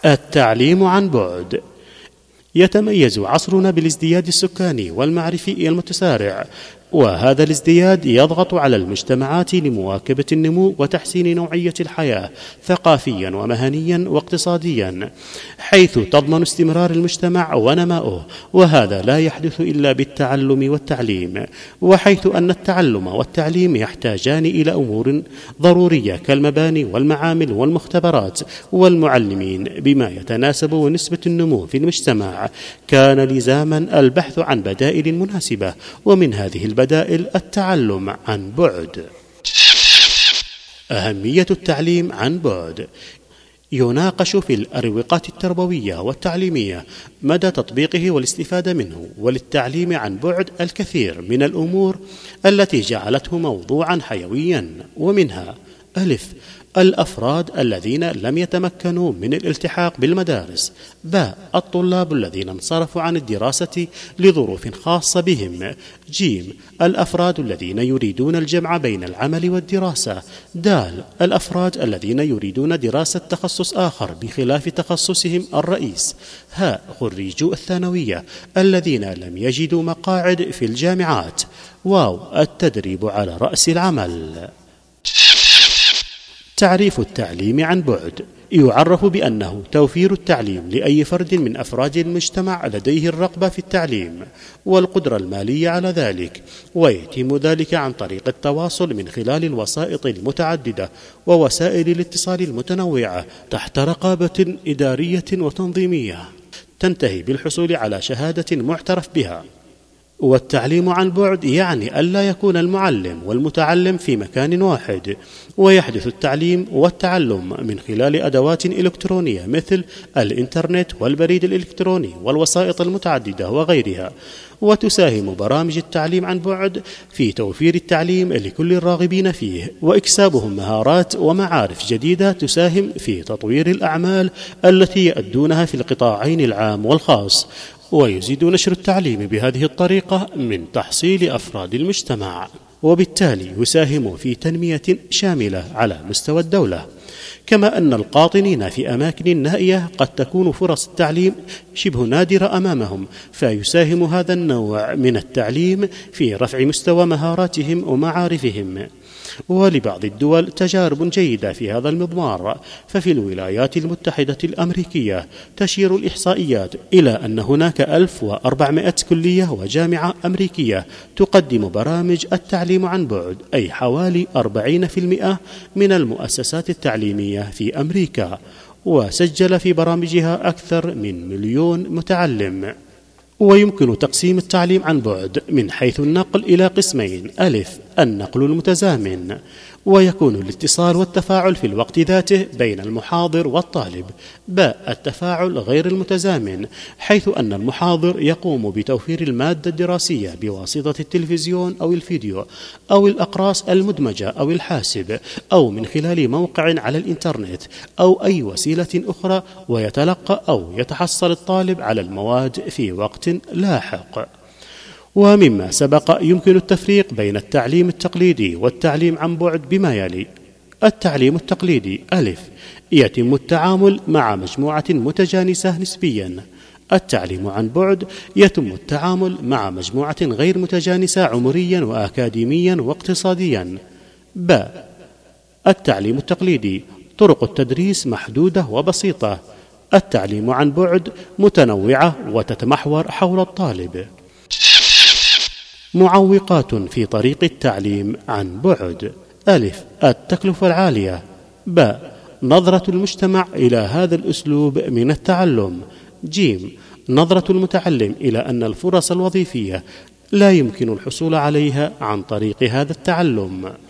التعليم عن بعد. يتميز عصرنا بالازدياد السكاني والمعرفي المتسارع، وهذا الازدياد يضغط على المجتمعات لمواكبة النمو وتحسين نوعية الحياة ثقافيا ومهنيا واقتصاديا، حيث تضمن استمرار المجتمع ونماؤه، وهذا لا يحدث إلا بالتعلم والتعليم، وحيث أن التعلم والتعليم يحتاجان إلى أمور ضرورية كالمباني والمعامل والمختبرات والمعلمين بما يتناسب ونسبة النمو في المجتمع، كان لزاما البحث عن بدائل مناسبة، ومن هذه البدائل التعلم عن بعد. أهمية التعليم عن بعد. يناقش في الأروقة التربوية والتعليمية مدى تطبيقه والاستفادة منه، وللتعليم عن بعد الكثير من الأمور التي جعلته موضوعا حيويا، ومنها: ألف، الأفراد الذين لم يتمكنوا من الالتحاق بالمدارس. باء، الطلاب الذين انصرفوا عن الدراسة لظروف خاصة بهم. جيم، الأفراد الذين يريدون الجمع بين العمل والدراسة. دال، الأفراد الذين يريدون دراسة تخصص آخر بخلاف تخصصهم الرئيس. هاء، خريجو الثانوية الذين لم يجدوا مقاعد في الجامعات. واو، التدريب على رأس العمل. تعريف التعليم عن بعد. يعرف بأنه توفير التعليم لأي فرد من أفراد المجتمع لديه الرغبة في التعليم والقدرة المالية على ذلك، ويتم ذلك عن طريق التواصل من خلال الوسائط المتعددة ووسائل الاتصال المتنوعة تحت رقابة إدارية وتنظيمية تنتهي بالحصول على شهادة معترف بها. والتعليم عن بعد يعني ألا يكون المعلم والمتعلم في مكان واحد، ويحدث التعليم والتعلم من خلال أدوات إلكترونية مثل الإنترنت والبريد الإلكتروني والوسائط المتعددة وغيرها. وتساهم برامج التعليم عن بعد في توفير التعليم لكل الراغبين فيه وإكسابهم مهارات ومعارف جديدة تساهم في تطوير الأعمال التي يؤدونها في القطاعين العام والخاص، ويزيد نشر التعليم بهذه الطريقة من تحصيل أفراد المجتمع، وبالتالي يساهم في تنمية شاملة على مستوى الدولة. كما أن القاطنين في أماكن نائية قد تكون فرص التعليم شبه نادرة أمامهم، فيساهم هذا النوع من التعليم في رفع مستوى مهاراتهم ومعارفهم. ولبعض الدول تجارب جيدة في هذا المضمار، ففي الولايات المتحدة الأمريكية تشير الإحصائيات إلى أن هناك 1400 كلية وجامعة أمريكية تقدم برامج التعليم عن بعد، أي حوالي 40% من المؤسسات التعليمية في أمريكا، وسجل في برامجها أكثر من 1,000,000 متعلم. ويمكن تقسيم التعليم عن بعد من حيث النقل إلى قسمين: ألف، النقل المتزامن، ويكون الاتصال والتفاعل في الوقت ذاته بين المحاضر والطالب. باء، التفاعل غير المتزامن، حيث أن المحاضر يقوم بتوفير المادة الدراسية بواسطة التلفزيون أو الفيديو أو الأقراص المدمجة أو الحاسب أو من خلال موقع على الإنترنت أو أي وسيلة أخرى، ويتلقى أو يتحصل الطالب على المواد في وقت لاحق. ومما سبق يمكن التفريق بين التعليم التقليدي والتعليم عن بعد بما يلي: التعليم التقليدي: ألف، يتم التعامل مع مجموعة متجانسة نسبيا. التعليم عن بعد يتم التعامل مع مجموعة غير متجانسة عمريا وأكاديميا واقتصاديا. باء، التعليم التقليدي: طرق التدريس محدودة وبسيطة. التعليم عن بعد متنوعة وتتمحور حول الطالب. معوقات في طريق التعليم عن بعد: ألف، التكلفة العالية. باء، نظرة المجتمع إلى هذا الأسلوب من التعلم. جيم، نظرة المتعلم إلى أن الفرص الوظيفية لا يمكن الحصول عليها عن طريق هذا التعلم.